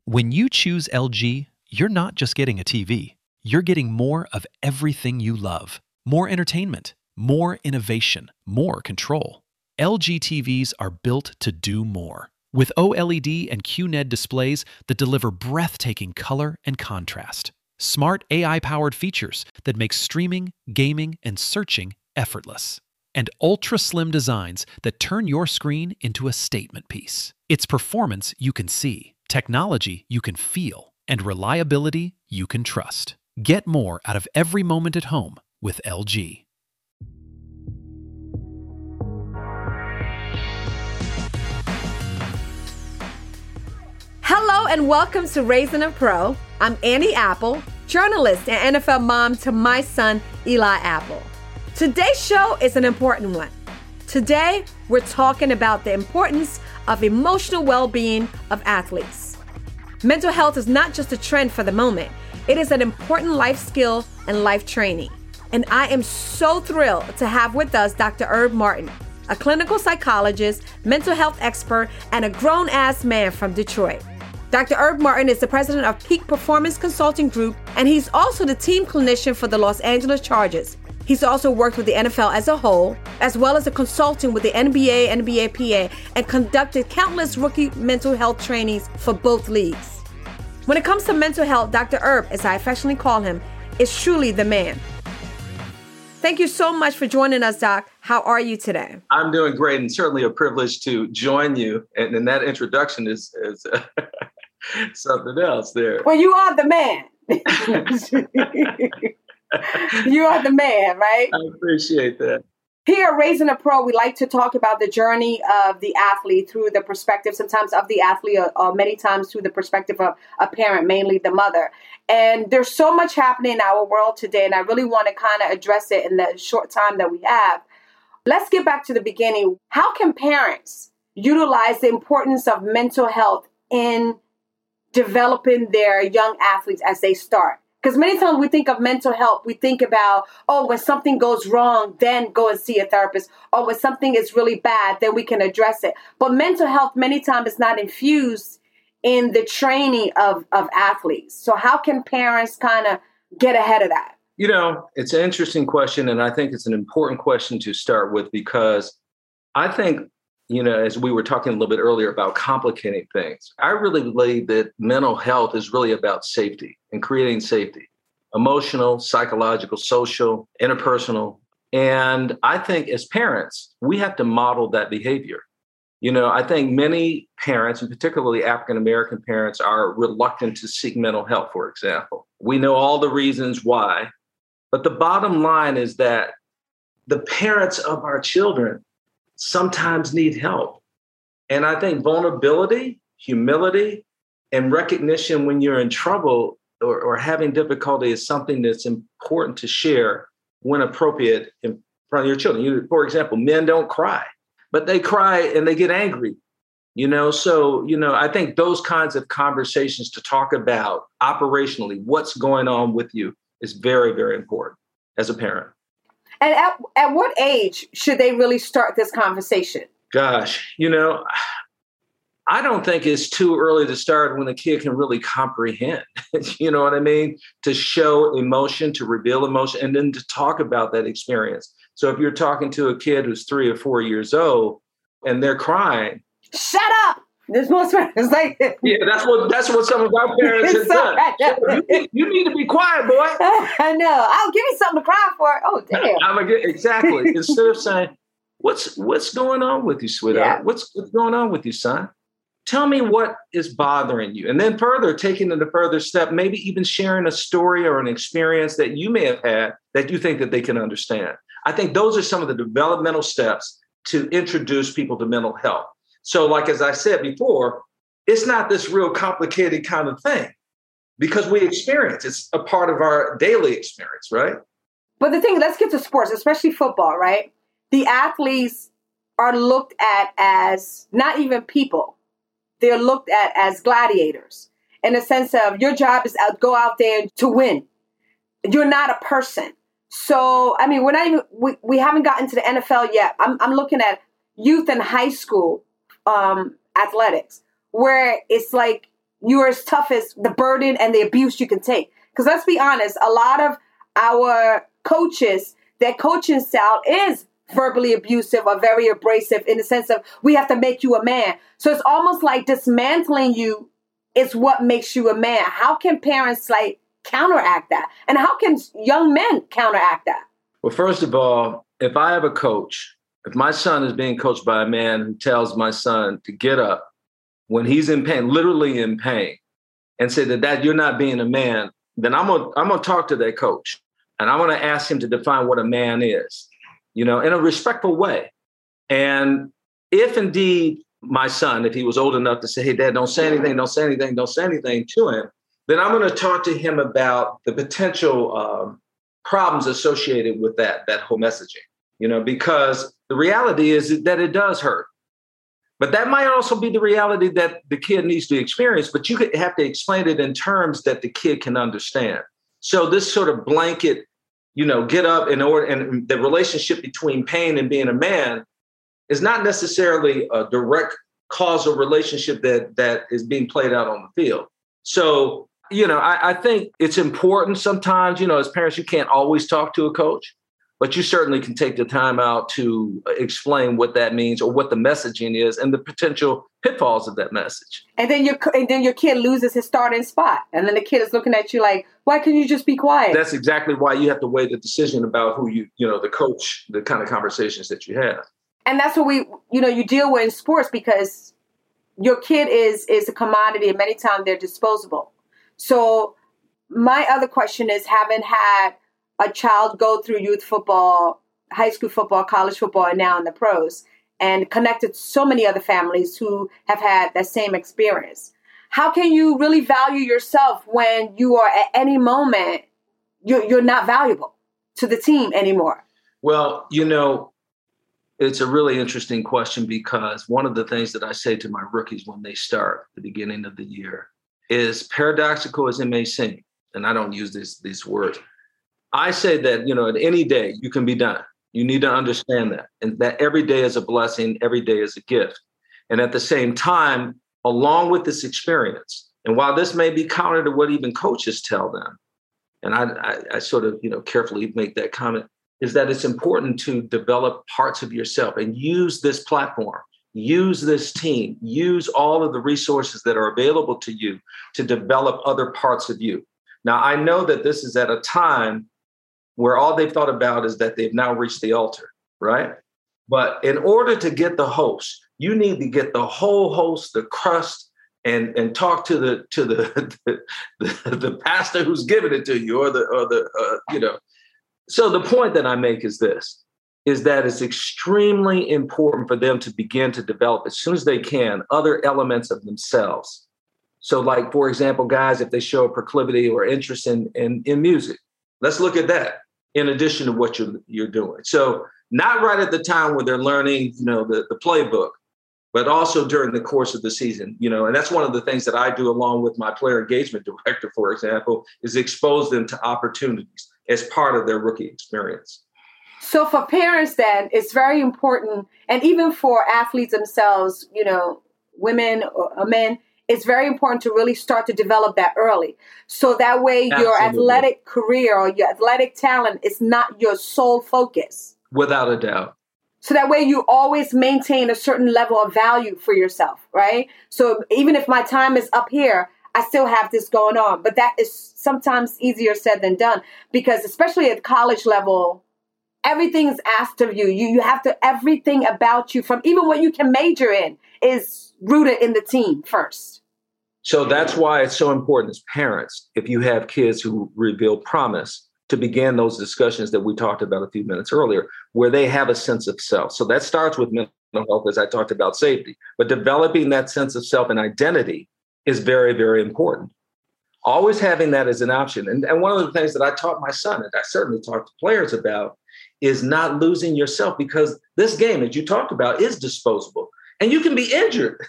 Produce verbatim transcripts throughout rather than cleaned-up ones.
When you choose L G, you're not just getting a T V. You're getting more of everything you love. More entertainment, more innovation, more control. L G T Vs are built to do more. With OLED and Q N E D displays that deliver breathtaking color and contrast. Smart A I-powered features that make streaming, gaming, and searching effortless. And ultra-slim designs that turn your screen into a statement piece. It's performance you can see, technology you can feel, and reliability you can trust. Get more out of every moment at home with L G. Hello and welcome to Raising a Pro. I'm Annie Apple, journalist and N F L mom to my son, Eli Apple. Today's show is an important one. Today, we're talking about the importance of emotional well-being of athletes. Mental health is not just a trend for the moment. It is an important life skill and life training. And I am so thrilled to have with us Doctor Herb Martin, a clinical psychologist, mental health expert, and a grown-ass man from Detroit. Doctor Herb Martin is the president of Peak Performance Consulting Group, and he's also the team clinician for the Los Angeles Chargers. He's also worked with the N F L as a whole, as well as a consultant with the N B A, N B A P A, and conducted countless rookie mental health trainings for both leagues. When it comes to mental health, Doctor Herb, as I affectionately call him, is truly the man. Thank you so much for joining us, Doc. How are you today? I'm doing great, and certainly a privilege to join you. And, and that introduction is, is uh, something else there. Well, you are the man. You are the man, right? I appreciate that. Here at Raising a Pro, we like to talk about the journey of the athlete through the perspective, sometimes of the athlete, or, or many times through the perspective of a parent, mainly the mother. And there's so much happening in our world today, and I really want to kind of address it in the short time that we have. Let's get back to the beginning. How can parents utilize the importance of mental health in developing their young athletes as they start? Because many times we think of mental health, we think about, oh, when something goes wrong, then go and see a therapist. Or when something is really bad, then we can address it. But mental health many times is not infused in the training of, of athletes. So how can parents kind of get ahead of that? You know, it's an interesting question, and I think it's an important question to start with, because I think, you know, as we were talking a little bit earlier about complicating things, I really believe that mental health is really about safety and creating safety, emotional, psychological, social, interpersonal. And I think as parents, we have to model that behavior. You know, I think many parents, and particularly African-American parents, are reluctant to seek mental health, for example. We know all the reasons why, but the bottom line is that the parents of our children sometimes need help. And I think vulnerability, humility, and recognition when you're in trouble or, or having difficulty is something that's important to share when appropriate in front of your children. You, for example, men don't cry, but they cry and they get angry. You know, so, you know, I think those kinds of conversations to talk about operationally what's going on with you is very, very important as a parent. And at, at what age should they really start this conversation? Gosh, you know, I don't think it's too early to start when a kid can really comprehend, you know what I mean? To show emotion, to reveal emotion, and then to talk about that experience. So if you're talking to a kid who's three or four years old and they're crying. Shut up! There's most parents like yeah, that's what that's what some of our parents have done. Right. You, need, you need to be quiet, boy. I know. I'll give you something to cry for. Oh, damn. I'm a, exactly. Instead of saying, "What's what's going on with you, sweetheart? Yeah. What's what's going on with you, son? Tell me what is bothering you." And then further, taking it a further step, maybe even sharing a story or an experience that you may have had that you think that they can understand. I think those are some of the developmental steps to introduce people to mental health. So like, as I said before, it's not this real complicated kind of thing because we experience, it's a part of our daily experience, right? But the thing, let's get to sports, especially football, right? The athletes are looked at as not even people. They're looked at as gladiators in the sense of your job is to go out there to win. You're not a person. So, I mean, we're not even, we, we haven't gotten to the N F L yet. I'm, I'm looking at youth and high school um, athletics, where it's like you're as tough as the burden and the abuse you can take. Because let's be honest, a lot of our coaches, their coaching style is verbally abusive or very abrasive in the sense of we have to make you a man. So it's almost like dismantling you is what makes you a man. How can parents like counteract that? And how can young men counteract that? Well, first of all, if I have a coach, if my son is being coached by a man who tells my son to get up when he's in pain, literally in pain, and say that, Dad, you're not being a man, then I'm gonna I'm gonna talk to that coach and I'm gonna ask him to define what a man is, you know, in a respectful way. And if indeed my son, if he was old enough to say, hey, Dad, don't say anything, don't say anything, don't say anything to him, then I'm going to talk to him about the potential um, problems associated with that, that whole messaging, you know, because the reality is that it does hurt. But that might also be the reality that the kid needs to experience, but you have to explain it in terms that the kid can understand. So this sort of blanket, you know, get up in order, and the relationship between pain and being a man is not necessarily a direct causal relationship that that is being played out on the field. So, you know, I, I think it's important sometimes, you know, as parents, you can't always talk to a coach, but you certainly can take the time out to explain what that means or what the messaging is and the potential pitfalls of that message. And then your and then your kid loses his starting spot. And then the kid is looking at you like, why can't you just be quiet? That's exactly why you have to weigh the decision about who you, you know, the coach, the kind of conversations that you have. And that's what we, you know, you deal with in sports because your kid is is a commodity and many times they're disposable. So my other question is, having had a child go through youth football, high school football, college football, and now in the pros, and connected to so many other families who have had that same experience, how can you really value yourself when you are at any moment, you're, you're not valuable to the team anymore? Well, you know, it's a really interesting question because one of the things that I say to my rookies when they start at the beginning of the year is, paradoxical as it may seem, and I don't use this, these words, I say that, you know, at any day you can be done. You need to understand that, and that every day is a blessing, every day is a gift. And at the same time, along with this experience, and while this may be counter to what even coaches tell them, and I, I, I sort of, you know, carefully make that comment, is that it's important to develop parts of yourself and use this platform, use this team, use all of the resources that are available to you to develop other parts of you. Now, I know that this is at a time where all they've thought about is that they've now reached the altar, right? But in order to get the host, you need to get the whole host, the crust, and and talk to the to the the, the, the pastor who's giving it to you, or the or the uh, you know. So the point that I make is this, is that it's extremely important for them to begin to develop as soon as they can other elements of themselves. So like, for example, guys, if they show a proclivity or interest in, in, in music, let's look at that in addition to what you're, you're doing. So not right at the time where they're learning, you know, the, the playbook, but also during the course of the season, you know, and that's one of the things that I do along with my player engagement director, for example, is expose them to opportunities as part of their rookie experience. So for parents, then, it's very important, and even for athletes themselves, you know, women or men, it's very important to really start to develop that early. So that way Absolutely. Your athletic career or your athletic talent is not your sole focus. Without a doubt. So that way you always maintain a certain level of value for yourself, right? So even if my time is up here, I still have this going on. But that is sometimes easier said than done, because especially at college level, everything is asked of you. You you have to, everything about you, from even what you can major in, is rooted in the team first. So that's why it's so important as parents, if you have kids who reveal promise, to begin those discussions that we talked about a few minutes earlier, where they have a sense of self. So that starts with mental health, as I talked about safety, but developing that sense of self and identity is very, very important. Always having that as an option. And, and one of the things that I taught my son, and I certainly talked to players about, is not losing yourself, because this game, as you talked about, is disposable and you can be injured.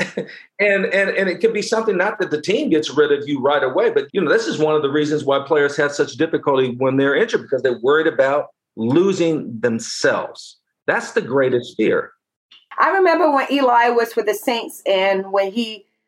and, and, and it could be something, not that the team gets rid of you right away, but, you know, this is one of the reasons why players have such difficulty when they're injured, because they're worried about losing themselves. That's the greatest fear. I remember when Eli was with the Saints, and when he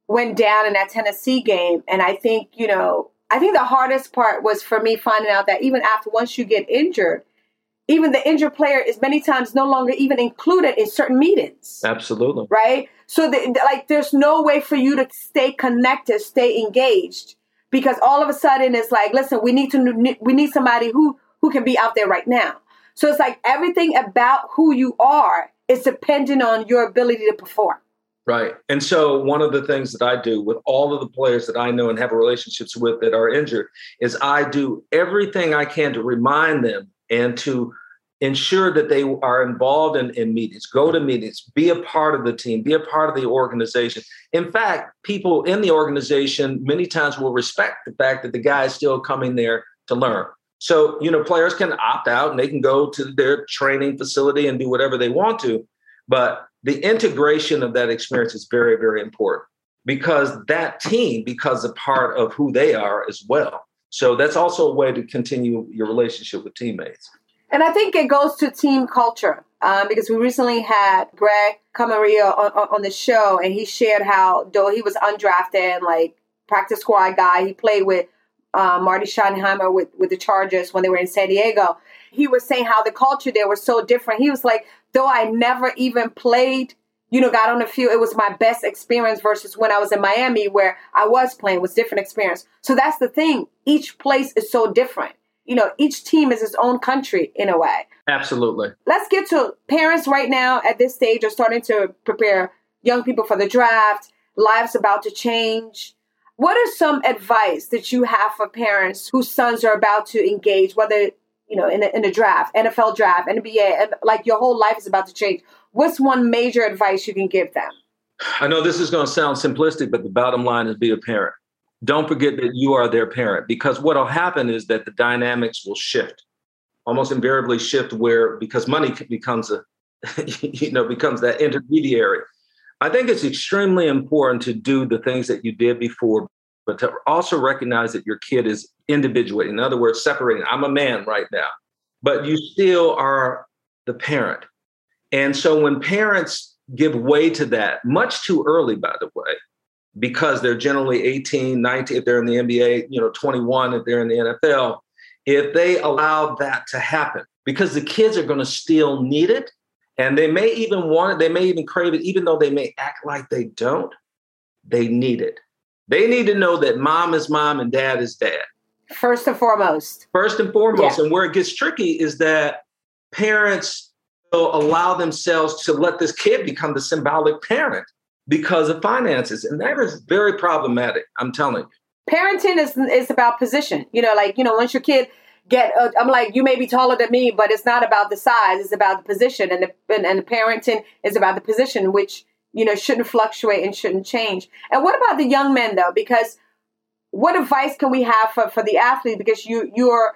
went down in that Tennessee game. And I think, you know, I think the hardest part was for me finding out that even after once you get injured, even the injured player is many times no longer even included in certain meetings. Absolutely. Right? So, the, like, there's no way for you to stay connected, stay engaged, because all of a sudden it's like, listen, we need to, we need somebody who, who can be out there right now. So it's like everything about who you are is dependent on your ability to perform. Right. And so one of the things that I do with all of the players that I know and have relationships with that are injured is I do everything I can to remind them and to ensure that they are involved in, in meetings, go to meetings, be a part of the team, be a part of the organization. In fact, people in the organization many times will respect the fact that the guy is still coming there to learn. So, you know, players can opt out and they can go to their training facility and do whatever they want to. But the integration of that experience is very, very important because that team becomes a part of who they are as well. So that's also a way to continue your relationship with teammates. And I think it goes to team culture um, because we recently had Greg Camarillo on, on the show, and he shared how, though he was undrafted and like practice squad guy, he played with uh, Marty Schottenheimer with, with the Chargers when they were in San Diego. He was saying how the culture there was so different. He was like, though I never even played, you know, got on the field, it was my best experience versus when I was in Miami where I was playing, was different experience. So that's the thing. Each place is so different. You know, each team is its own country in a way. Absolutely. Let's get to parents right now at this stage are starting to prepare young people for the draft. Lives about to change. What are some advice that you have for parents whose sons are about to engage, whether, you know, in the, in the draft, N F L draft, N B A, and like your whole life is about to change? What's one major advice you can give them? I know this is going to sound simplistic, but the bottom line is be a parent. Don't forget that you are their parent, because what will happen is that the dynamics will shift, almost invariably shift where, because money becomes a, you know, becomes that intermediary. I think it's extremely important to do the things that you did before, but to also recognize that your kid is individuating. In other words, separating. I'm a man right now, but you still are the parent. And so when parents give way to that, much too early, by the way, because they're generally eighteen, nineteen, if they're in the N B A, you know, twenty-one, if they're in the N F L, if they allow that to happen, because the kids are going to still need it. And they may even want it. They may even crave it, even though they may act like they don't. They need it. They need to know that mom is mom and dad is dad. First and foremost. First and foremost. Yeah. And where it gets tricky is that parents will allow themselves to let this kid become the symbolic parent because of finances. And that is very problematic, I'm telling you. Parenting is is about position. You know, like, you know, once your kid get, uh, I'm like, you may be taller than me, but it's not about the size. It's about the position. And the, and, and the parenting is about the position, which, you know, shouldn't fluctuate and shouldn't change. And what about the young men, though? Because what advice can we have for, for the athlete? Because you, you're,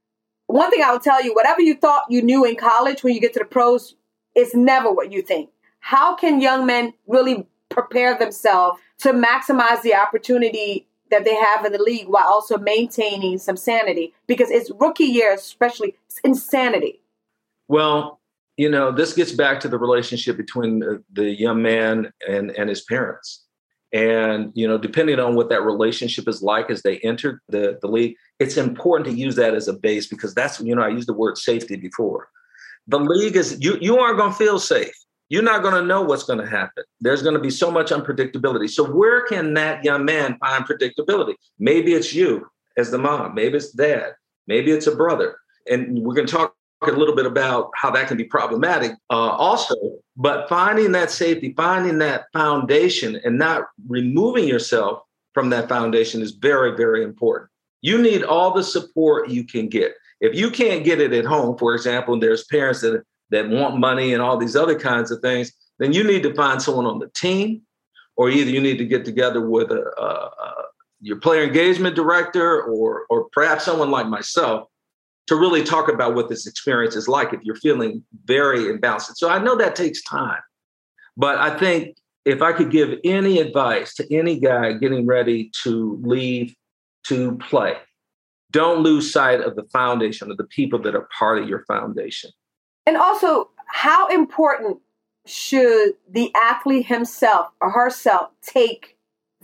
one thing I will tell you, whatever you thought you knew in college, when you get to the pros, it's never what you think. How can young men really prepare themselves to maximize the opportunity that they have in the league while also maintaining some sanity? Because it's rookie year, especially, it's insanity. Well, you know, this gets back to the relationship between the, the young man and, and his parents. And, you know, depending on what that relationship is like as they enter the, the league, it's important to use that as a base, because that's, you know, I used the word safety before. The league is, you, you aren't going to feel safe. You're not going to know what's going to happen. There's going to be so much unpredictability. So where can that young man find predictability? Maybe it's you as the mom. Maybe it's dad. Maybe it's a brother. And we're going to talk a little bit about how that can be problematic uh, also. But finding that safety, finding that foundation, and not removing yourself from that foundation is very, very important. You need all the support you can get. If you can't get it at home, for example, and there's parents that that want money and all these other kinds of things, then you need to find someone on the team, or either you need to get together with a, a, a, your player engagement director, or, or perhaps someone like myself, to really talk about what this experience is like if you're feeling very imbalanced. So I know that takes time, but I think if I could give any advice to any guy getting ready to leave to play, don't lose sight of the foundation, of the people that are part of your foundation. And also, how important should the athlete himself or herself take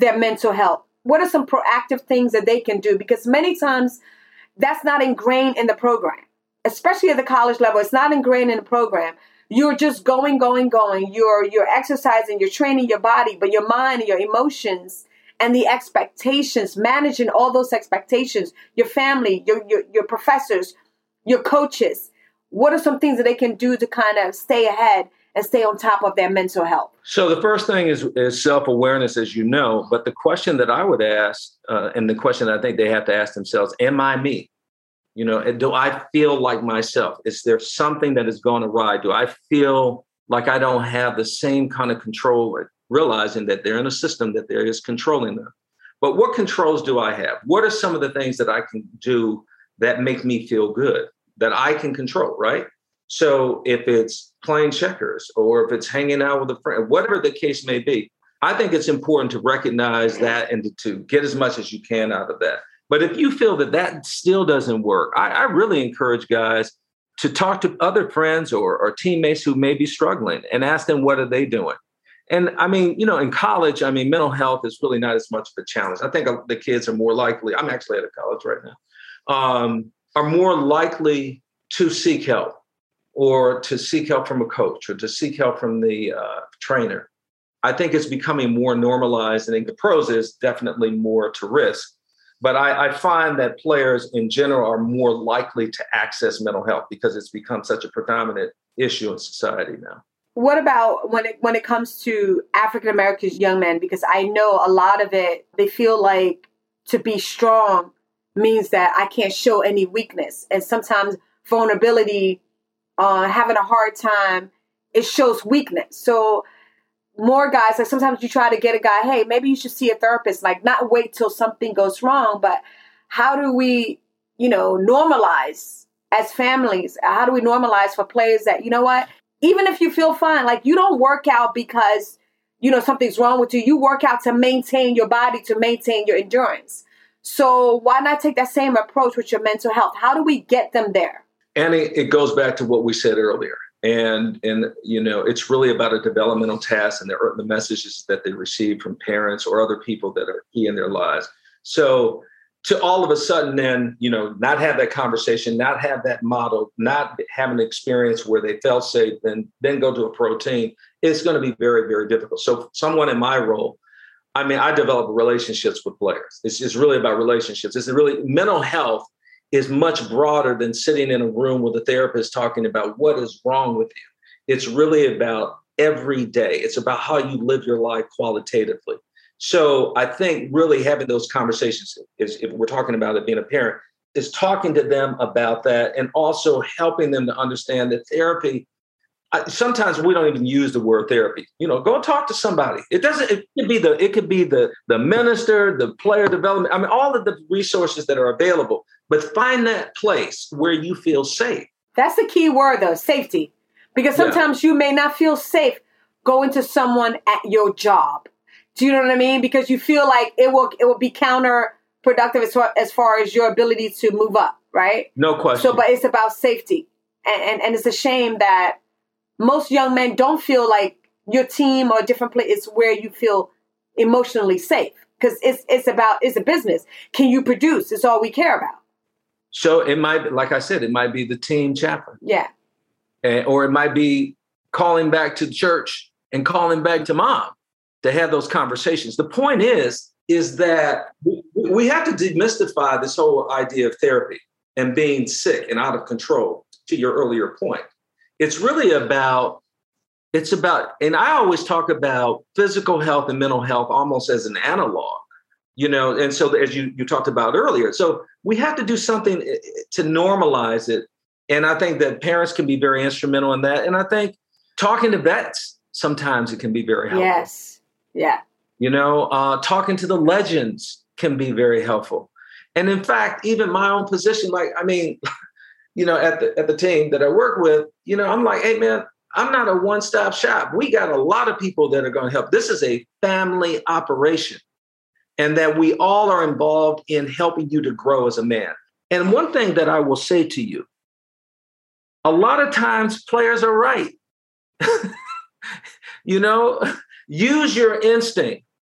their mental health? What are some proactive things that they can do? Because many times that's not ingrained in the program, especially at the college level. It's not ingrained in the program. You're just going, going, going. You're you're exercising, you're training your body, but your mind and your emotions and the expectations, managing all those expectations, your family, your, your your professors, your coaches. What are some things that they can do to kind of stay ahead and stay on top of their mental health? So the first thing is, is self-awareness, as you know. But the question that I would ask, uh, and the question I think they have to ask themselves, am I me? You know, do I feel like myself? Is there something that has gone awry? Do I feel like I don't have the same kind of control, realizing that they're in a system that there is controlling them? But what controls do I have? What are some of the things that I can do that make me feel good, that I can control, right? So if it's playing checkers or if it's hanging out with a friend, whatever the case may be, I think it's important to recognize that and to, to get as much as you can out of that. But if you feel that that still doesn't work, I, I really encourage guys to talk to other friends or, or teammates who may be struggling and ask them, what are they doing? And I mean, you know, in college, I mean, mental health is really not as much of a challenge. I think the kids are more likely, I'm actually at a college right now, um, are more likely to seek help, or to seek help from a coach, or to seek help from the uh, trainer. I think it's becoming more normalized. I think the pros is definitely more to risk. But I, I find that players in general are more likely to access mental health because it's become such a predominant issue in society now. What about when it when it comes to African American young men? Because I know a lot of it, they feel like to be strong means that I can't show any weakness. And sometimes vulnerability, uh, having a hard time, it shows weakness. So more guys, like sometimes you try to get a guy, hey, maybe you should see a therapist, like not wait till something goes wrong. But how do we, you know, normalize as families? How do we normalize for players that, you know what, even if you feel fine, like you don't work out because, you know, something's wrong with you. You work out to maintain your body, to maintain your endurance. So why not take that same approach with your mental health? How do we get them there? And it, it goes back to what we said earlier. And, and you know, it's really about a developmental task and the, the messages that they receive from parents or other people that are key in their lives. So to all of a sudden then, you know, not have that conversation, not have that model, not have an experience where they felt safe, and then go to a pro team, it's going to be very, very difficult. So someone in my role, I mean, I develop relationships with players. It's, it's really about relationships. It's really mental health is much broader than sitting in a room with a therapist talking about what is wrong with you. It's really about every day. It's about how you live your life qualitatively. So I think really having those conversations, is, if we're talking about it being a parent, is talking to them about that and also helping them to understand that therapy, I, sometimes we don't even use the word therapy. You know, go talk to somebody. It doesn't, it could be the, it could be the, the minister, the player development. I mean, all of the resources that are available, but find that place where you feel safe. That's the key word though, safety. Because sometimes yeah. you may not feel safe going to someone at your job. Do you know what I mean? Because you feel like it will, it will be counterproductive as far, as far as your ability to move up, right? No question. So, but it's about safety. And, and, and it's a shame that most young men don't feel like your team or a different place is where you feel emotionally safe, because it's it's about it's a business. Can you produce? It's all we care about. So it might, like I said, it might be the team chaplain. Yeah. And, or it might be calling back to church and calling back to mom to have those conversations. The point is, is that we have to demystify this whole idea of therapy and being sick and out of control, to your earlier point. It's really about, it's about, and I always talk about physical health and mental health almost as an analog, you know, and so as you, you talked about earlier. So we have to do something to normalize it. And I think that parents can be very instrumental in that. And I think talking to vets, sometimes it can be very helpful. Yes. Yeah. You know, uh, talking to the legends can be very helpful. And in fact, even my own position, like, I mean, you know, at the at the team that I work with, you know, I'm like, hey, man, I'm not a one-stop shop. We got a lot of people that are going to help. This is a family operation, and that we all are involved in helping you to grow as a man. And one thing that I will say to you, a lot of times players are right. You know, use your instinct.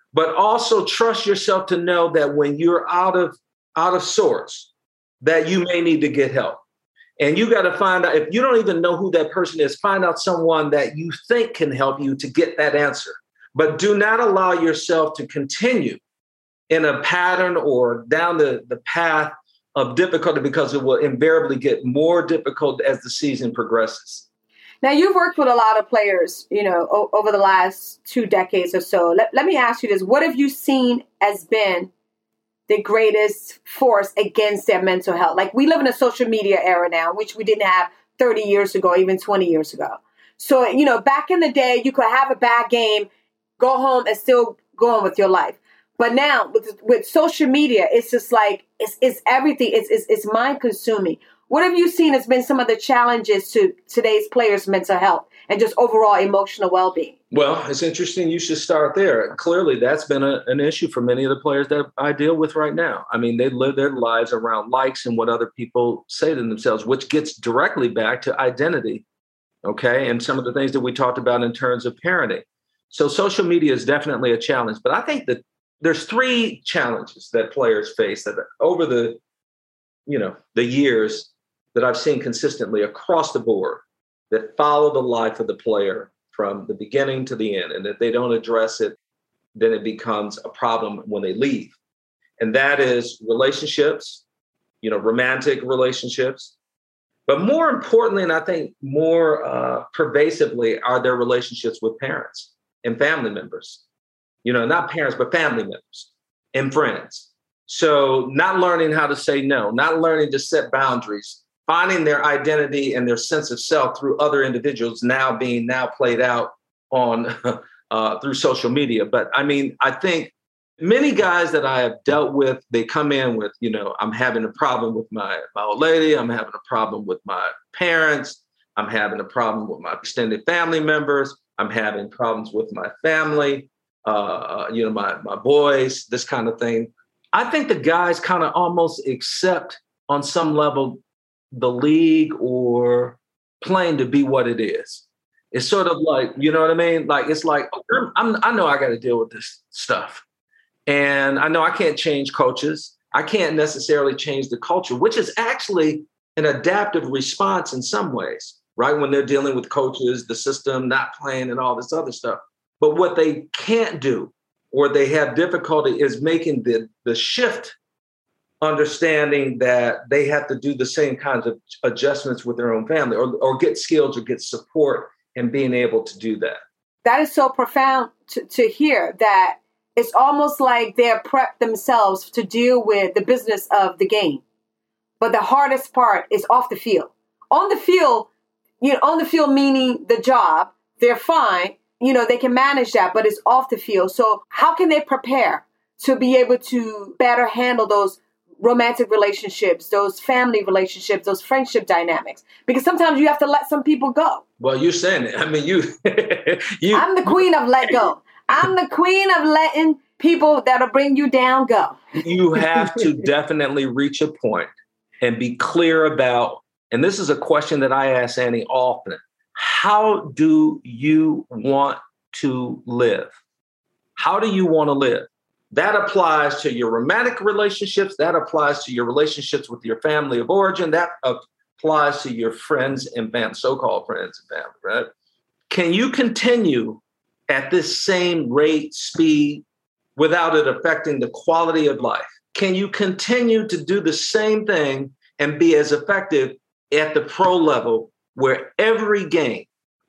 but also trust yourself to know that when you're out of out of sorts, that you may need to get help. And you got to find out, if you don't even know who that person is, find out someone that you think can help you to get that answer. But do not allow yourself to continue in a pattern or down the, the path of difficulty, because it will invariably get more difficult as the season progresses. Now, you've worked with a lot of players, you know, o- over the last two decades or so. Let, let me ask you this. What have you seen as been the greatest force against their mental health? Like, we live in a social media era now, which we didn't have thirty years ago, even twenty years ago. So, you know, back in the day, you could have a bad game, go home and still go on with your life. But now with, with social media, it's just like, it's, it's everything. It's, it's, it's mind consuming. What have you seen has been some of the challenges to today's players' mental health and just overall emotional well-being? Well, it's interesting. You should start there. Clearly, that's been a, an issue for many of the players that I deal with right now. I mean, they live their lives around likes and what other people say to themselves, which gets directly back to identity, okay, and some of the things that we talked about in terms of parenting. So social media is definitely a challenge. But I think that there's three challenges that players face that over the, you know, the years that I've seen consistently across the board that follow the life of the player from the beginning to the end. And if they don't address it, then it becomes a problem when they leave. And that is relationships, you know, romantic relationships. But more importantly, and I think more uh, pervasively, are their relationships with parents and family members. You know, not parents, but family members and friends. So not learning how to say no, not learning to set boundaries, finding their identity and their sense of self through other individuals now being now played out on uh, through social media. But I mean, I think many guys that I have dealt with, they come in with, you know, I'm having a problem with my, my old lady. I'm having a problem with my parents. I'm having a problem with my extended family members. I'm having problems with my family, uh, you know, my, my boys, this kind of thing. I think the guys kind of almost accept on some level the league or playing to be what it is. It's sort of like, you know what I mean? Like, it's like, I'm, I'm, I know I got to deal with this stuff. And I know I can't change coaches. I can't necessarily change the culture, which is actually an adaptive response in some ways, right? When they're dealing with coaches, the system not playing and all this other stuff. But what they can't do or they have difficulty is making the, the shift, understanding that they have to do the same kinds of adjustments with their own family or, or get skills or get support and being able to do that. That is so profound to, to hear that it's almost like they're prepped themselves to deal with the business of the game. But the hardest part is off the field. On the field, you know, on the field meaning the job, they're fine. You know, they can manage that, but it's off the field. So how can they prepare to be able to better handle those romantic relationships, those family relationships, those friendship dynamics? Because sometimes you have to let some people go. Well, you're saying it. I mean, you, you. I'm the queen of let go. I'm the queen of letting people that'll bring you down go. You have to definitely reach a point and be clear about, and this is a question that I ask Annie often, how do you want to live? How do you want to live? That applies to your romantic relationships. That applies to your relationships with your family of origin. That applies to your friends and family, so-called friends and family, right? Can you continue at this same rate, speed, without it affecting the quality of life? Can you continue to do the same thing and be as effective at the pro level where every game,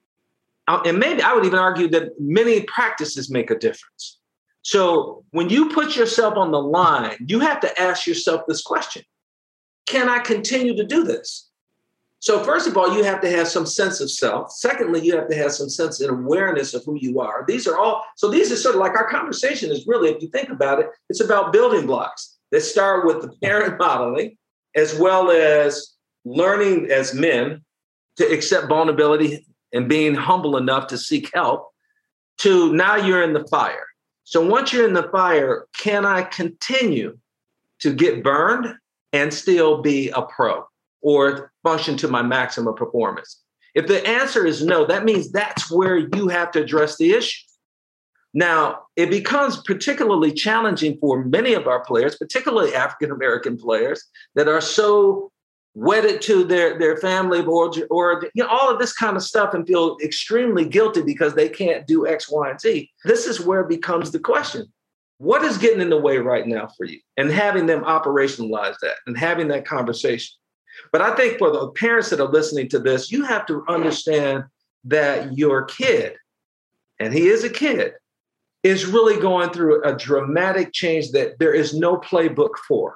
and maybe I would even argue that many practices make a difference. So when you put yourself on the line, you have to ask yourself this question: can I continue to do this? So first of all, you have to have some sense of self. Secondly, you have to have some sense and awareness of who you are. These are all, so these are sort of like our conversation is really, if you think about it, it's about building blocks that start with the parent modeling, as well as learning as men to accept vulnerability and being humble enough to seek help, to now you're in the fire. So once you're in the fire, can I continue to get burned and still be a pro or function to my maximum performance? If the answer is no, that means that's where you have to address the issue. Now, it becomes particularly challenging for many of our players, particularly African-American players that are so wedded to their, their family or, or you know, all of this kind of stuff and feel extremely guilty because they can't do X, Y, and Z. This is where it becomes the question. What is getting in the way right now for you? And having them operationalize that and having that conversation. But I think for the parents that are listening to this, you have to understand that your kid, and he is a kid, is really going through a dramatic change that there is no playbook for.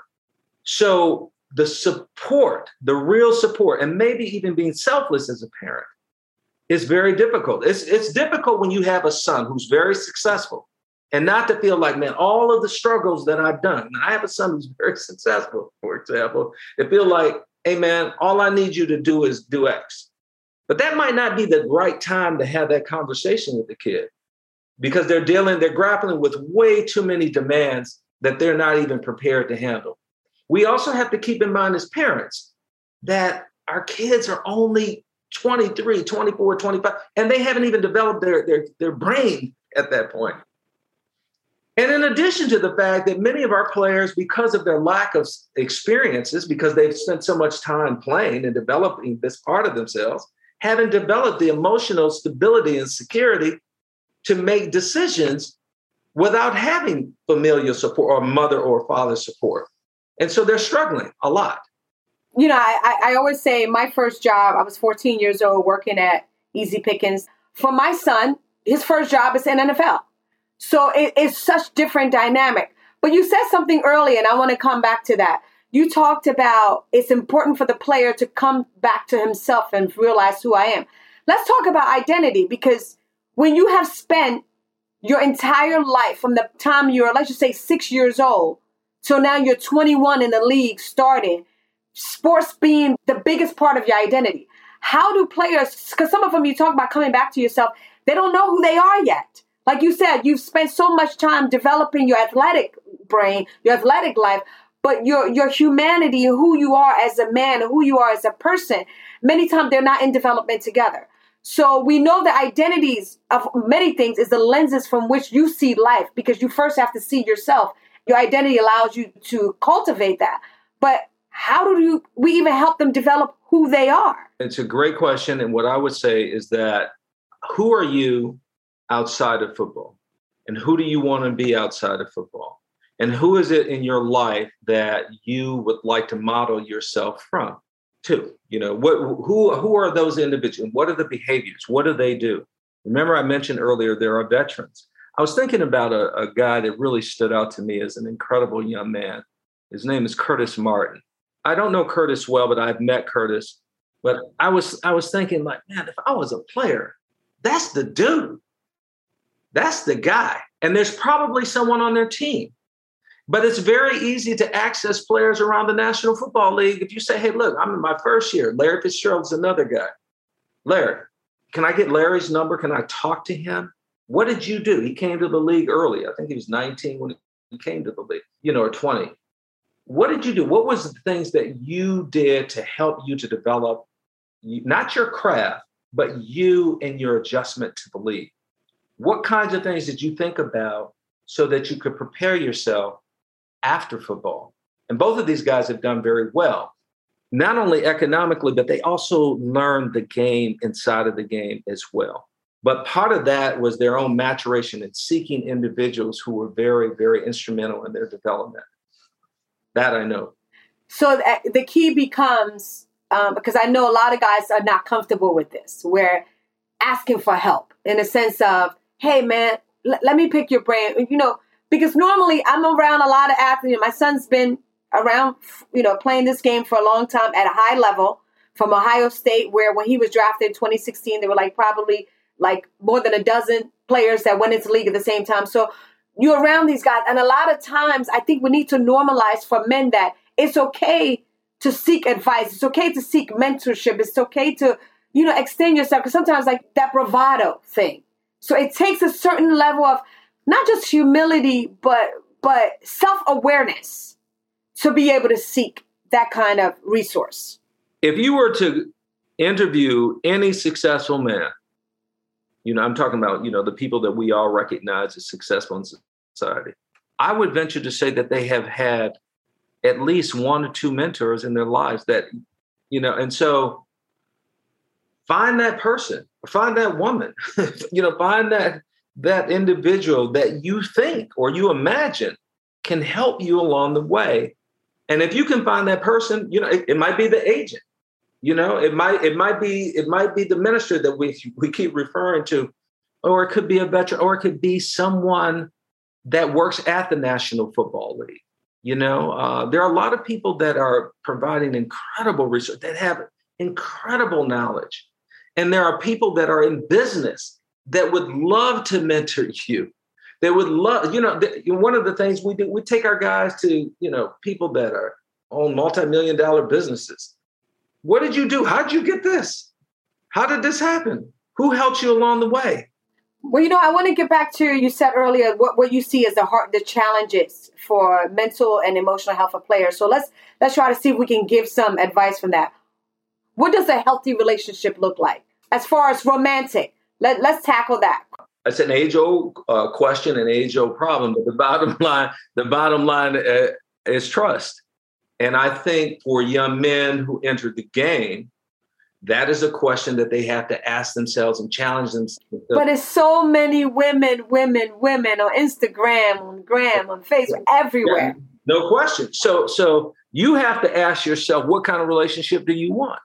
So the support, the real support, and maybe even being selfless as a parent is very difficult. It's, it's difficult when you have a son who's very successful and not to feel like, man, all of the struggles that I've done, and I have a son who's very successful, for example, to feel like, hey, man, all I need you to do is do X. But that might not be the right time to have that conversation with the kid because they're dealing, they're grappling with way too many demands that they're not even prepared to handle. We also have to keep in mind as parents that our kids are only twenty-three, twenty-four, twenty-five, and they haven't even developed their, their, their brain at that point. And in addition to the fact that many of our players, because of their lack of experiences, because they've spent so much time playing and developing this part of themselves, haven't developed the emotional stability and security to make decisions without having familial support or mother or father support. And so they're struggling a lot. You know, I, I always say my first job, I was fourteen years old working at Easy Pickens. For my son, his first job is in N F L. So it, it's such different dynamic. But you said something earlier, and I want to come back to that. You talked about it's important for the player to come back to himself and realize who I am. Let's talk about identity, because when you have spent your entire life from the time you're, let's just say, six years old, so now you're twenty-one in the league starting, sports being the biggest part of your identity. How do players, because some of them you talk about coming back to yourself, they don't know who they are yet. Like you said, you've spent so much time developing your athletic brain, your athletic life, but your your humanity, who you are as a man, who you are as a person, many times they're not in development together. So we know the identities of many things is the lenses from which you see life, because you first have to see yourself. Your identity allows you to cultivate that. But how do you, we even help them develop who they are? It's a great question. And what I would say is that who are you outside of football? And who do you want to be outside of football? And who is it in your life that you would like to model yourself from to? You know, what, who, who are those individuals? What are the behaviors? What do they do? Remember, I mentioned earlier, there are veterans. I was thinking about a, a guy that really stood out to me as an incredible young man. His name is Curtis Martin. I don't know Curtis well, but I've met Curtis. But I was I was thinking, like, man, if I was a player, that's the dude. That's the guy. And there's probably someone on their team. But it's very easy to access players around the National Football League. If you say, hey, look, I'm in my first year. Larry Fitzgerald's another guy. Larry, can I get Larry's number? Can I talk to him? What did you do? He came to the league early. I think he was nineteen when he came to the league, you know, or twenty. What did you do? What was the things that you did to help you to develop, not your craft, but you and your adjustment to the league? What kinds of things did you think about so that you could prepare yourself after football? And both of these guys have done very well, not only economically, but they also learned the game inside of the game as well. But part of that was their own maturation and seeking individuals who were very, very instrumental in their development. That I know. So the key becomes, um, because I know a lot of guys are not comfortable with this, where asking for help in a sense of, hey, man, l- let me pick your brain. You know, because normally I'm around a lot of athletes. My son's been around, you know, playing this game for a long time at a high level from Ohio State, where when he was drafted in twenty sixteen, there were like probably like more than a dozen players that went into the league at the same time. So you're around these guys. And a lot of times I think we need to normalize for men that it's okay to seek advice. It's okay to seek mentorship. It's okay to, you know, extend yourself. Because sometimes like that bravado thing. So it takes a certain level of not just humility, but but self-awareness to be able to seek that kind of resource. If you were to interview any successful man, You know, I'm talking about, you know, the people that we all recognize as successful in society. I would venture to say that they have had at least one or two mentors in their lives that, you know, and so find that person, find that woman, you know, find that that individual that you think or you imagine can help you along the way. And if you can find that person, you know, it, it might be the agent, you know, it might, it might be, it might be the minister that we, we keep referring to, or it could be a veteran, or it could be someone that works at the National Football League. You know, uh, there are a lot of people that are providing incredible research, that have incredible knowledge. And there are people that are in business that would love to mentor you. They would love, you know, the, one of the things we do, we take our guys to, you know, people that are own multi-million dollar businesses. What did you do? How did you get this? How did this happen? Who helped you along the way? Well, you know, I want to get back to, you said earlier, what, what you see as the heart, the challenges for mental and emotional health of players. So let's let's try to see if we can give some advice from that. What does a healthy relationship look like as far as romantic? Let, let's tackle that. It's an age-old uh, question, an age-old problem. But the bottom line, the bottom line uh, is trust. And I think for young men who enter the game, that is a question that they have to ask themselves and challenge themselves. But it's so many women, women, women on Instagram, on Gram, on Facebook, everywhere. Yeah, no question. So, so you have to ask yourself, what kind of relationship do you want?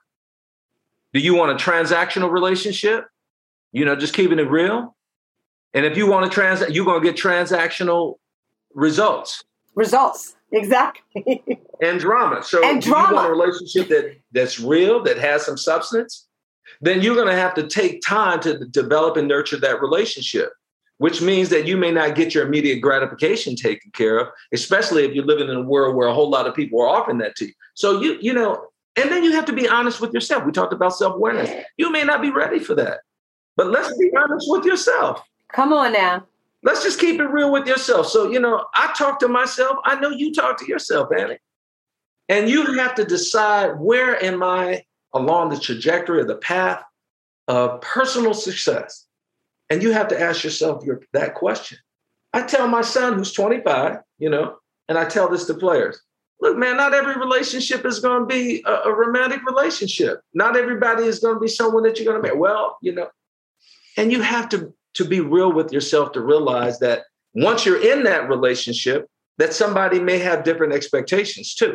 Do you want a transactional relationship? You know, just keeping it real. And if you want to transact, you're going to get transactional results. Results, exactly. And drama. So and if drama. you want a relationship that, that's real, that has some substance, then you're going to have to take time to develop and nurture that relationship, which means that you may not get your immediate gratification taken care of, especially if you're living in a world where a whole lot of people are offering that to you. So, you, you know, and then you have to be honest with yourself. We talked about self-awareness. You may not be ready for that, but let's be honest with yourself. Come on now. Let's just keep it real with yourself. So, you know, I talk to myself. I know you talk to yourself, Annie. And you have to decide, where am I along the trajectory of the path of personal success? And you have to ask yourself your, that question. I tell my son, who's twenty-five, you know, and I tell this to players. Look, man, not every relationship is going to be a, a romantic relationship. Not everybody is going to be someone that you're going to marry. Well, you know, and you have to to be real with yourself, to realize that once you're in that relationship, that somebody may have different expectations too.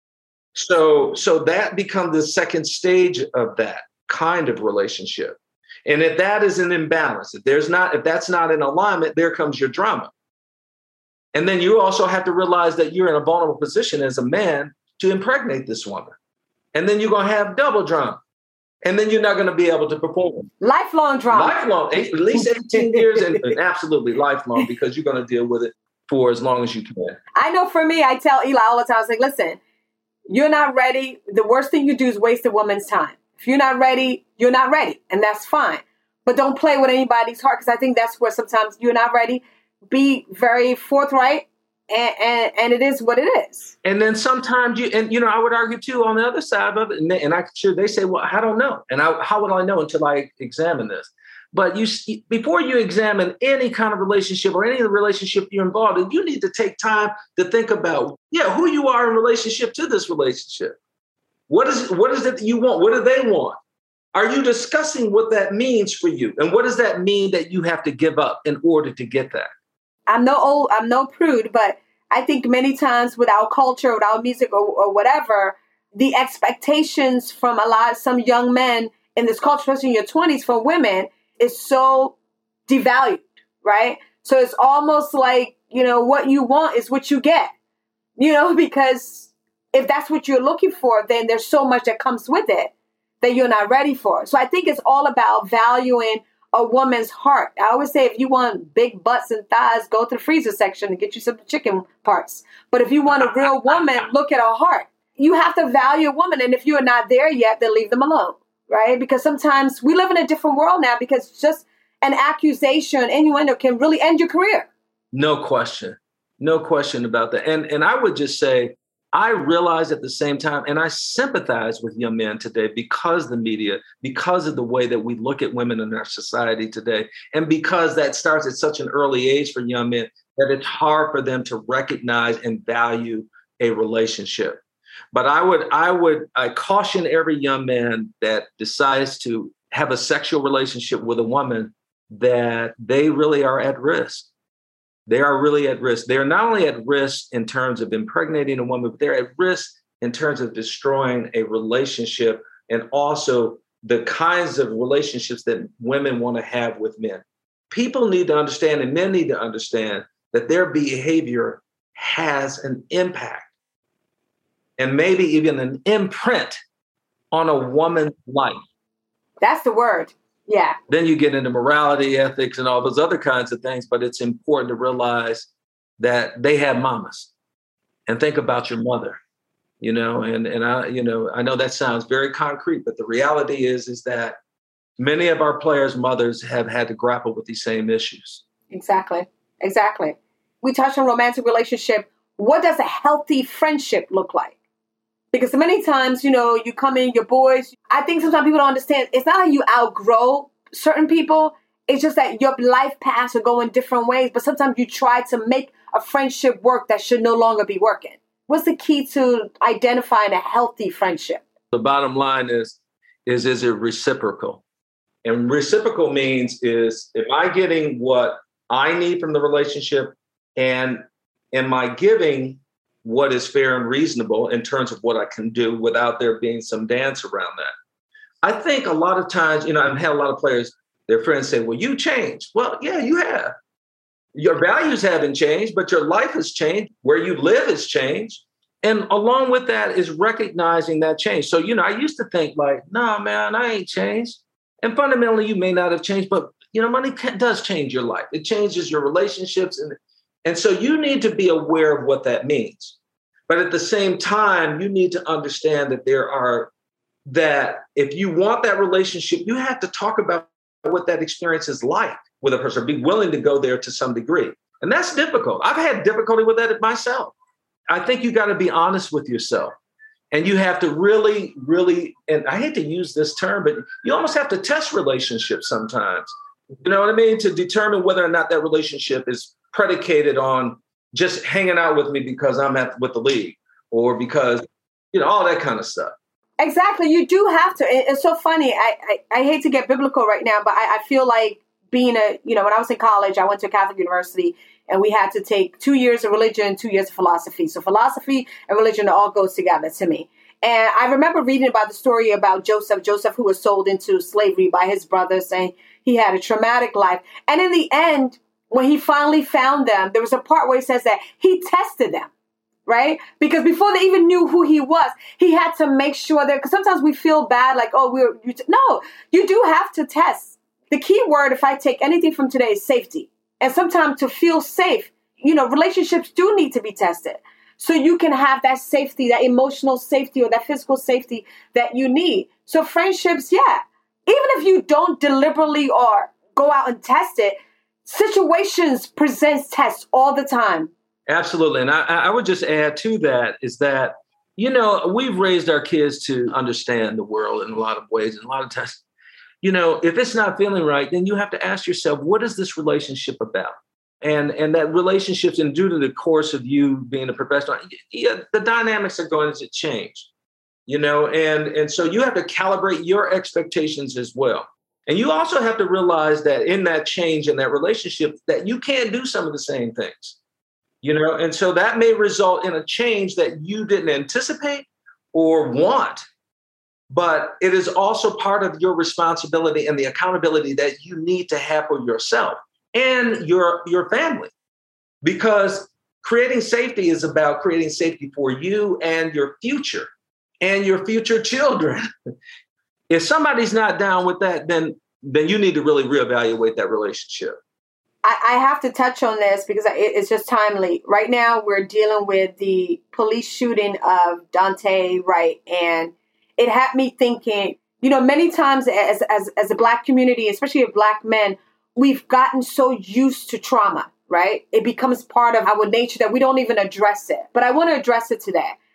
So, so that becomes the second stage of that kind of relationship. And if that is an imbalance, if there's not, if that's not in alignment, there comes your drama. And then you also have to realize that you're in a vulnerable position as a man to impregnate this woman. And then you're going to have double drama. And then you're not going to be able to perform. Lifelong drama. Lifelong, at least eighteen years, and, and absolutely lifelong, because you're going to deal with it for as long as you can. I know for me, I tell Eli all the time, I was like, listen, you're not ready. The worst thing you do is waste a woman's time. If you're not ready, you're not ready. And that's fine. But don't play with anybody's heart, because I think that's where sometimes you're not ready. Be very forthright. And, and and it is what it is. And then sometimes you, and you know, I would argue too on the other side of it, and, they, and I'm sure they say, well, I don't know. And I, how would I know until I examine this? But you, before you examine any kind of relationship or any of the relationship you're involved in, you need to take time to think about, yeah, who you are in relationship to this relationship. What is, what is it that you want? What do they want? Are you discussing what that means for you? And what does that mean that you have to give up in order to get that? I'm no old, I'm no prude, but I think many times with our culture, with our music or, or whatever, the expectations from a lot, some young men in this culture, especially in your twenties for women, is so devalued, right? So it's almost like, you know, what you want is what you get, you know, because if that's what you're looking for, then there's so much that comes with it that you're not ready for. So I think it's all about valuing a woman's heart. I always say, if you want big butts and thighs, go to the freezer section and get you some chicken parts. But if you want a real woman, look at her heart. You have to value a woman. And if you are not there yet, then leave them alone, right? Because sometimes we live in a different world now, because just an accusation, innuendo can really end your career. No question. No question about that. And, and I would just say, I realize at the same time, and I sympathize with young men today because the media, because of the way that we look at women in our society today, and because that starts at such an early age for young men, that it's hard for them to recognize and value a relationship. But I would, I would, I caution every young man that decides to have a sexual relationship with a woman that they really are at risk. They are really at risk. They're not only at risk in terms of impregnating a woman, but they're at risk in terms of destroying a relationship and also the kinds of relationships that women want to have with men. People need to understand, and men need to understand, that their behavior has an impact and maybe even an imprint on a woman's life. That's the word. Yeah. Then you get into morality, ethics, and all those other kinds of things. But it's important to realize that they have mamas, and think about your mother, you know, and, and I, you know, I know that sounds very concrete, but the reality is, is that many of our players' mothers have had to grapple with these same issues. Exactly. Exactly. We touched on romantic relationship. What does a healthy friendship look like? Because many times, you know, you come in, your boys, I think sometimes people don't understand. It's not that you outgrow certain people. It's just that your life paths are going different ways. But sometimes you try to make a friendship work that should no longer be working. What's the key to identifying a healthy friendship? The bottom line is, is, is it reciprocal? And reciprocal means is, am I getting what I need from the relationship? And am I giving what is fair and reasonable in terms of what I can do without there being some dance around that? I think a lot of times, you know, I've had a lot of players, their friends say, well, you changed. Well, yeah, you have. Your values haven't changed, but your life has changed. Where you live has changed. And along with that is recognizing that change. So, you know, I used to think like, no, nah, man, I ain't changed. And fundamentally, you may not have changed, but, you know, money can, does change your life. It changes your relationships. And And so you need to be aware of what that means. But at the same time, you need to understand that there are, that if you want that relationship, you have to talk about what that experience is like with a person, be willing to go there to some degree. And that's difficult. I've had difficulty with that myself. I think you got to be honest with yourself. And you have to really, really, and I hate to use this term, but you almost have to test relationships sometimes. You know what I mean? To determine whether or not that relationship is predicated on just hanging out with me because I'm at with the league, or because, you know, all that kind of stuff. Exactly. You do have to. It's so funny. I, I, I hate to get biblical right now, but I, I feel like being a, you know, when I was in college, I went to a Catholic university and we had to take two years of religion, two years of philosophy. So philosophy and religion all goes together to me. And I remember reading about the story about Joseph, Joseph, who was sold into slavery by his brothers, saying he had a traumatic life. And in the end, when he finally found them, there was a part where he says that he tested them, right? Because before they even knew who he was, he had to make sure that, because sometimes we feel bad, like, oh, we're, you t-. no, you do have to test. The key word, if I take anything from today, is safety. And sometimes to feel safe, you know, relationships do need to be tested. So you can have that safety, that emotional safety or that physical safety that you need. So friendships, yeah, even if you don't deliberately or go out and test it, situations presents tests all the time. Absolutely. And I, I would just add to that is that, you know, we've raised our kids to understand the world in a lot of ways. And a lot of times, you know, if it's not feeling right, then you have to ask yourself, what is this relationship about? And and that relationships, and due to the course of you being a professional, yeah, the dynamics are going to change, you know, and, and so you have to calibrate your expectations as well. And you also have to realize that in that change in that relationship, that you can't do some of the same things, you know, and so that may result in a change that you didn't anticipate or want. But it is also part of your responsibility and the accountability that you need to have for yourself and your, your family. Because creating safety is about creating safety for you and your future and your future children. If somebody's not down with that, then then you need to really reevaluate that relationship. I, I have to touch on this because it, it's just timely. Right now, we're dealing with the police shooting of Daunte Wright, and it had me thinking, you know, many times as as as a Black community, especially of Black men, we've gotten so used to trauma, right? It becomes part of our nature that we don't even address it. But I want to address it today.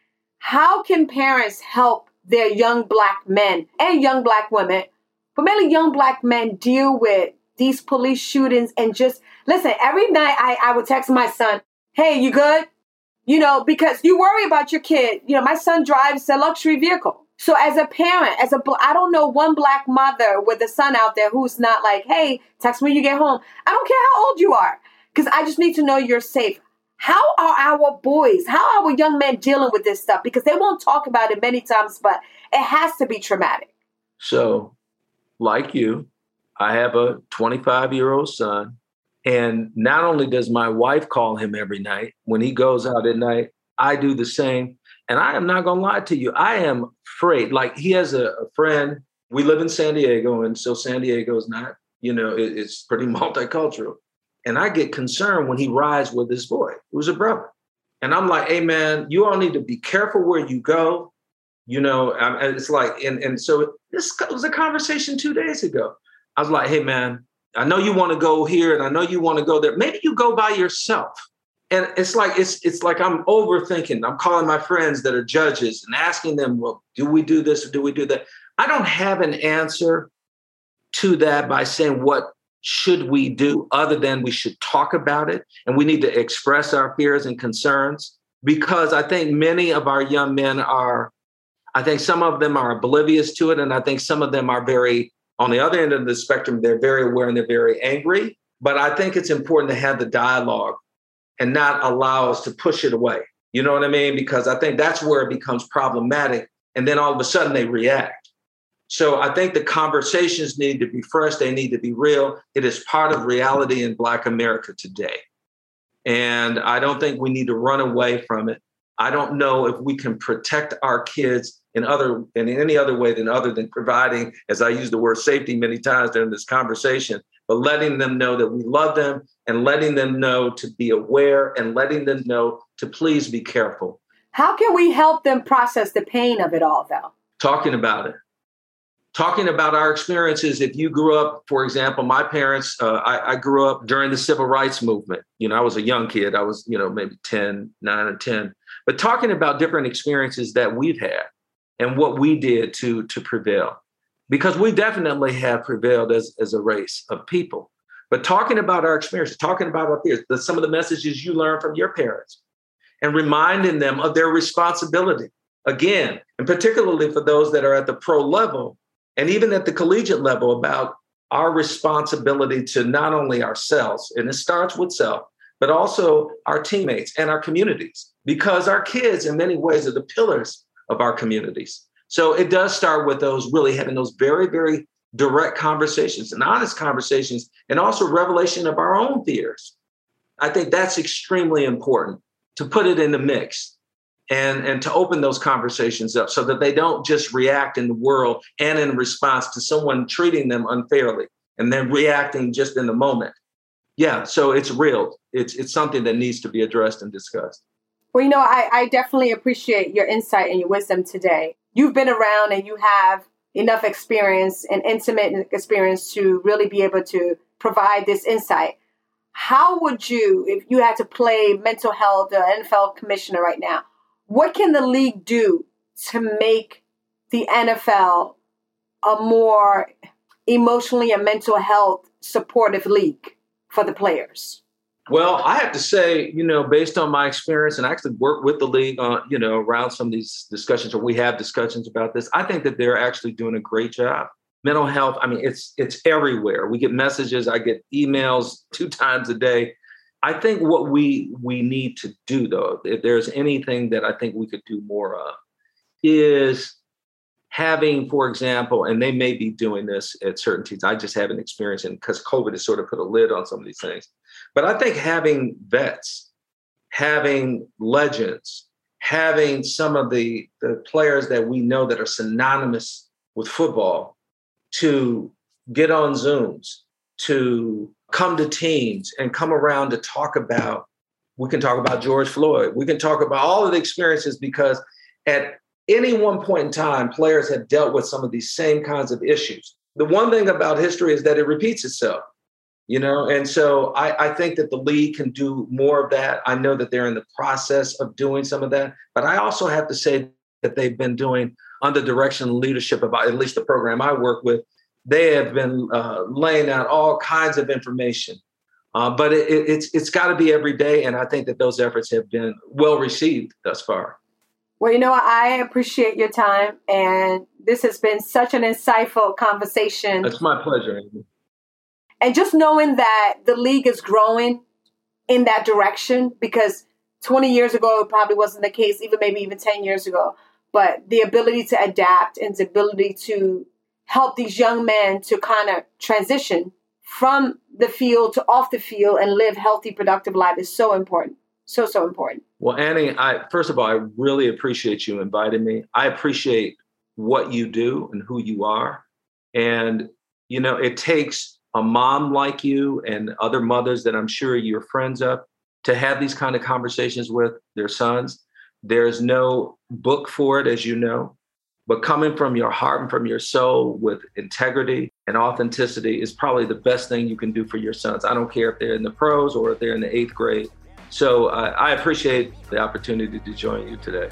How can parents help their young Black men and young Black women, but mainly young Black men, deal with these police shootings? And just listen, every night I, I would text my son, hey, you good? You know, because you worry about your kid. You know, my son drives a luxury vehicle. So as a parent, as a, I don't know one Black mother with a son out there who's not like, hey, text me when you get home. I don't care how old you are, because I just need to know you're safe. How are our boys, how are our young men dealing with this stuff? Because they won't talk about it many times, but it has to be traumatic. So, like you, I have a twenty-five-year-old son. And not only does my wife call him every night, when he goes out at night, I do the same. And I am not going to lie to you. I am afraid. Like, he has a, a friend. We live in San Diego. And so San Diego is not, you know, it, it's pretty multicultural. And I get concerned when he rides with this boy, who's a brother. And I'm like, hey, man, you all need to be careful where you go. You know, and it's like, and, and so this was a conversation two days ago. I was like, hey, man, I know you want to go here and I know you want to go there. Maybe you go by yourself. And it's like, it's it's like I'm overthinking. I'm calling my friends that are judges and asking them, well, do we do this or do we do that? I don't have an answer to that by saying what should we do other than we should talk about it. And we need to express our fears and concerns, because I think many of our young men are, I think some of them are oblivious to it. And I think some of them are very, on the other end of the spectrum, they're very aware and they're very angry. But I think it's important to have the dialogue and not allow us to push it away. You know what I mean? Because I think that's where it becomes problematic. And then all of a sudden they react. So I think the conversations need to be fresh. They need to be real. It is part of reality in Black America today. And I don't think we need to run away from it. I don't know if we can protect our kids in other in any other way than other than providing, as I use the word safety many times during this conversation, but letting them know that we love them and letting them know to be aware and letting them know to please be careful. How can we help them process the pain of it all, though? Talking about it. Talking about our experiences. If you grew up, for example, my parents, uh, I, I grew up during the civil rights movement. You know, I was a young kid. I was, you know, maybe ten, nine or ten. But talking about different experiences that we've had and what we did to, to prevail. Because we definitely have prevailed as, as a race of people. But talking about our experiences, talking about our fears, the, some of the messages you learned from your parents, and reminding them of their responsibility. Again, and particularly for those that are at the pro level, and even at the collegiate level, about our responsibility to not only ourselves, and it starts with self, but also our teammates and our communities, because our kids in many ways are the pillars of our communities. So it does start with those really having those very, very direct conversations and honest conversations, and also revelation of our own fears. I think that's extremely important to put it in the mix and, and to open those conversations up so that they don't just react in the world and in response to someone treating them unfairly and then reacting just in the moment. Yeah, so it's real. It's it's something that needs to be addressed and discussed. Well, you know, I, I definitely appreciate your insight and your wisdom today. You've been around and you have enough experience and intimate experience to really be able to provide this insight. How would you, if you had to play mental health or N F L commissioner right now, what can the league do to make the N F L a more emotionally and mental health supportive league for the players? Well, I have to say, you know, based on my experience and I actually work with the league on, you know, around some of these discussions, or we have discussions about this, I think that they're actually doing a great job. Mental health, I mean, it's it's everywhere. We get messages, I get emails two times a day. I think what we we need to do, though, if there's anything that I think we could do more of, is having, for example, and they may be doing this at certain teams. I just haven't experienced it because COVID has sort of put a lid on some of these things. But I think having vets, having legends, having some of the, the players that we know that are synonymous with football to get on Zooms, to come to teams and come around to talk about, we can talk about George Floyd. We can talk about all of the experiences, because at any one point in time, players have dealt with some of these same kinds of issues. The one thing about history is that it repeats itself. You know, and so I, I think that the league can do more of that. I know that they're in the process of doing some of that. But I also have to say that they've been doing under direction and leadership of at least the program I work with. They have been uh, laying out all kinds of information. Uh, but it, it, it's it's got to be every day. And I think that those efforts have been well received thus far. Well, you know, I appreciate your time. And this has been such an insightful conversation. It's my pleasure, Amy. And just knowing that the league is growing in that direction, because twenty years ago, it probably wasn't the case, even maybe even ten years ago. But the ability to adapt and the ability to help these young men to kind of transition from the field to off the field and live healthy, productive life is so important. So, so important. Well, Annie, I first of all, I really appreciate you inviting me. I appreciate what you do and who you are. And, you know, it takes a mom like you and other mothers that I'm sure you're friends of to have these kind of conversations with their sons. There's no book for it, as you know, but coming from your heart and from your soul with integrity and authenticity is probably the best thing you can do for your sons. I don't care if they're in the pros or if they're in the eighth grade. So uh, I appreciate the opportunity to join you today.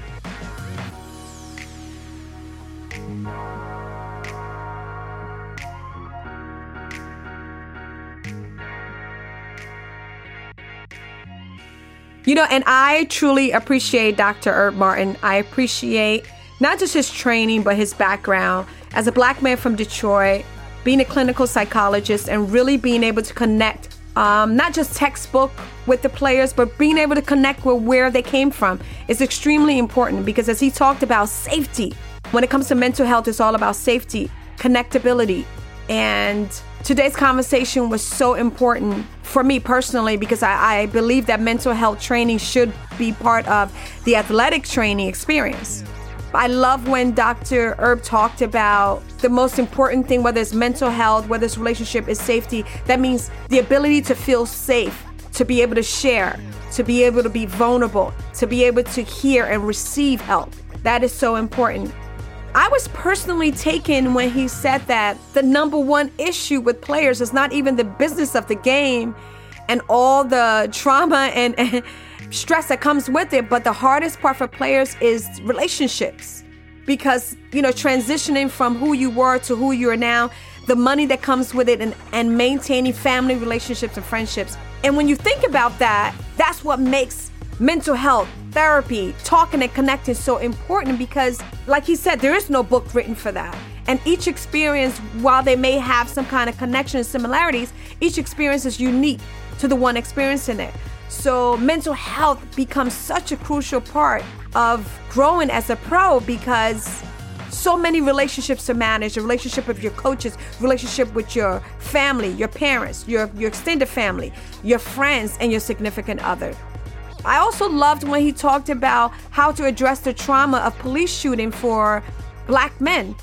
You know, and I truly appreciate Doctor Herb Martin. I appreciate not just his training, but his background as a Black man from Detroit, being a clinical psychologist and really being able to connect, um, not just textbook with the players, but being able to connect with where they came from is extremely important, because as he talked about safety, when it comes to mental health, it's all about safety, connectability. And today's conversation was so important for me personally, because I, I believe that mental health training should be part of the athletic training experience. I love when Doctor Herb talked about the most important thing, whether it's mental health, whether it's relationship, is safety. That means the ability to feel safe, to be able to share, to be able to be vulnerable, to be able to hear and receive help. That is so important. I was personally taken when he said that the number one issue with players is not even the business of the game and all the trauma and, and stress that comes with it, but the hardest part for players is relationships. Because, you know, transitioning from who you were to who you are now, the money that comes with it, and, and maintaining family relationships and friendships. And when you think about that, that's what makes mental health, therapy, talking and connecting so important, because like he said, there is no book written for that. And each experience, while they may have some kind of connection and similarities, each experience is unique to the one experiencing it. So mental health becomes such a crucial part of growing as a pro, because so many relationships to manage, the relationship with your coaches, relationship with your family, your parents, your, your extended family, your friends, and your significant other. I also loved when he talked about how to address the trauma of police shooting for Black men.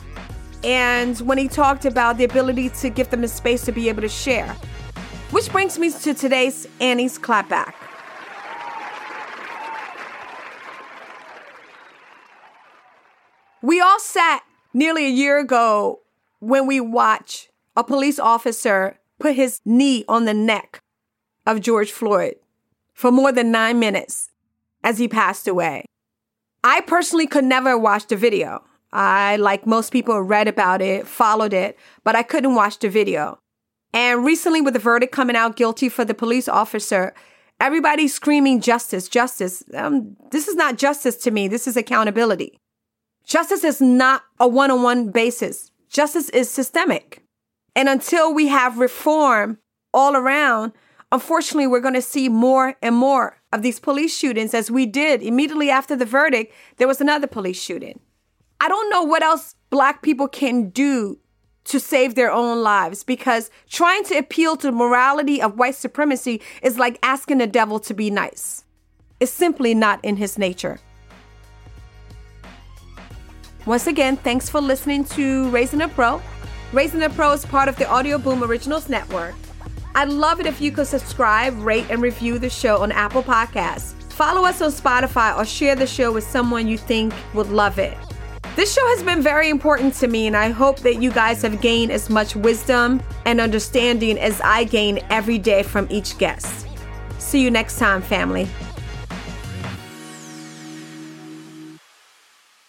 And when he talked about the ability to give them a space to be able to share. Which brings me to today's Annie's Clapback. We all sat nearly a year ago when we watched a police officer put his knee on the neck of George Floyd for more than nine minutes as he passed away. I personally could never watch the video. I, like most people, read about it, followed it, but I couldn't watch the video. And recently, with the verdict coming out guilty for the police officer, everybody's screaming justice, justice. Um, this is not justice to me. This is accountability. Justice is not a one-on-one basis. Justice is systemic. And until we have reform all around, unfortunately, we're going to see more and more of these police shootings, as we did immediately after the verdict. There was another police shooting. I don't know what else Black people can do to save their own lives, because trying to appeal to the morality of white supremacy is like asking the devil to be nice. It's simply not in his nature. Once again, thanks for listening to Raising a Pro. Raising a Pro is part of the Audio Boom Originals Network. I'd love it if you could subscribe, rate, and review the show on Apple Podcasts. Follow us on Spotify or share the show with someone you think would love it. This show has been very important to me, and I hope that you guys have gained as much wisdom and understanding as I gain every day from each guest. See you next time, family.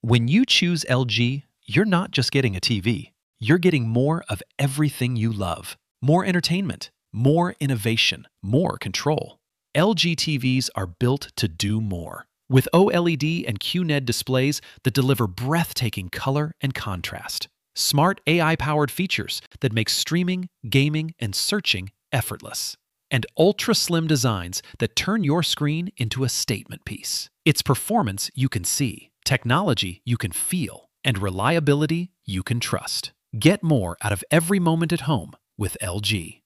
When you choose L G, you're not just getting a T V. You're getting more of everything you love. More entertainment, more innovation, more control. L G T Vs are built to do more. With OLED and Q N E D displays that deliver breathtaking color and contrast. Smart A I-powered features that make streaming, gaming, and searching effortless. And ultra-slim designs that turn your screen into a statement piece. It's performance you can see, technology you can feel, and reliability you can trust. Get more out of every moment at home with L G.